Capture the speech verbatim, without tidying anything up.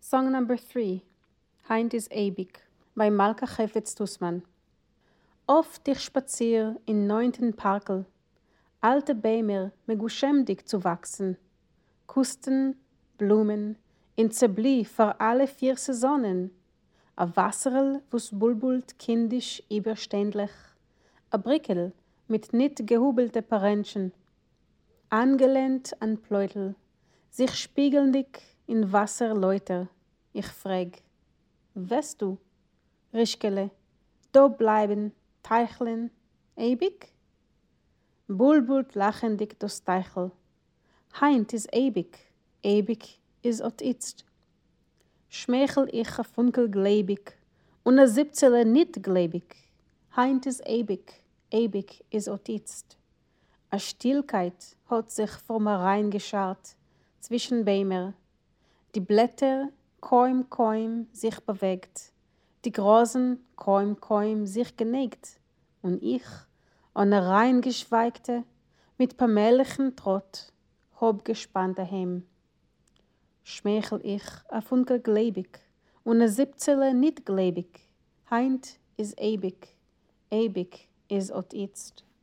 Song number three, Heint is Abig, bei Malka Chefetz-Tussmann. Oft ich spazier in neunten Parkel, alte Bämer meguschemdig zu wachsen, Kusten, Blumen, in Zebli vor alle vier Saisonen, a Wasserl, wo's bulbult kindisch überständlich, a Brickel mit nit gehubelte Parentchen, angelehnt an Pleutel, sich spiegelndig in Wasserläuter. Ich frag, weißt du, Rischkele, do bleiben, Teicheln, ewig? Bulbult lachendig das Teichel. Heint is ewig, ewig is ot itzt. Schmeichel ich a funkel glebig, und a siebzele nit glebig. Heint is ewig, ewig is ot itzt. A Stillkeit hat sich vor mir reingescharrt, zwischen Bämer. Die Blätter kaum, kaum sich bewegt, die Grosen kaum, kaum sich geneigt, und ich, an der reingeschweigte, mit pamählichen Trott, hob gespannt daheim. Schmeichel ich a funkel glebig, und a siebzele nit glebig. Heint is ewig, ewig is ot itzt.